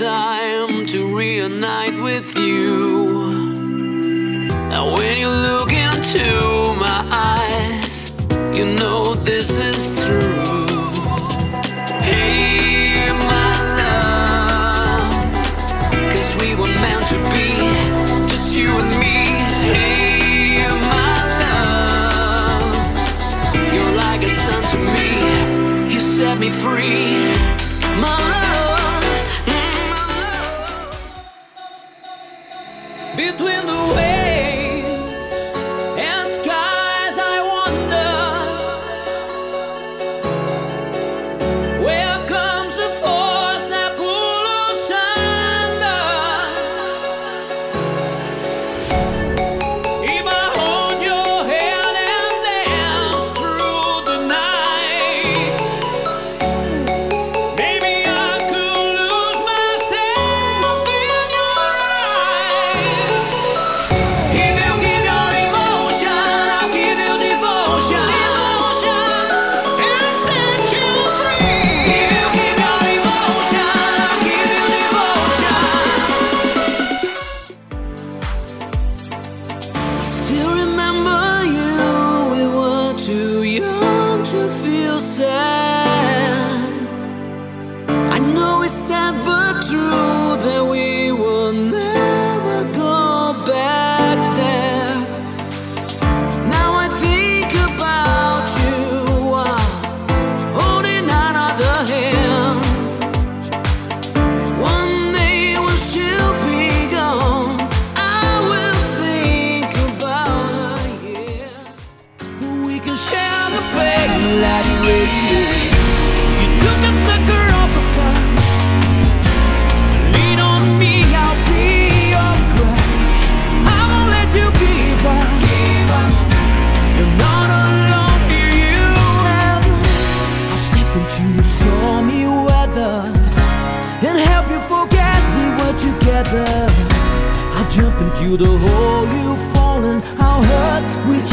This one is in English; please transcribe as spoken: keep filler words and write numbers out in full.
time to reunite with you. Now when you look into my eyes, you know this is true. Hey, my love, 'cause we were meant to be, just you and me. Hey, my love, you're like a sun to me. You set me free, my love, my love. Between the waves and skies I wonder, where comes the force that pull us under? If I hold your hand and dance through the night, maybe I could lose myself in your eyes. If you give your emotion, I'll give you devotion, devotion, and set you free. If you give your emotion, I'll give you devotion. I still remember you, we were too young to feel sad. I know it's sad but true that we will never go back there. Now I think about you, uh, holding another hand. One day when she'll be gone, I will think about her, yeah. We can share the pain, let it radiate. You took a sucker off a punch. Lean on me, I'll be your crush. I won't let you give up. You're not alone, here you have. I'll step into the stormy weather and help you forget we were together. I'll jump into the hole you've fallen. I'll hurt with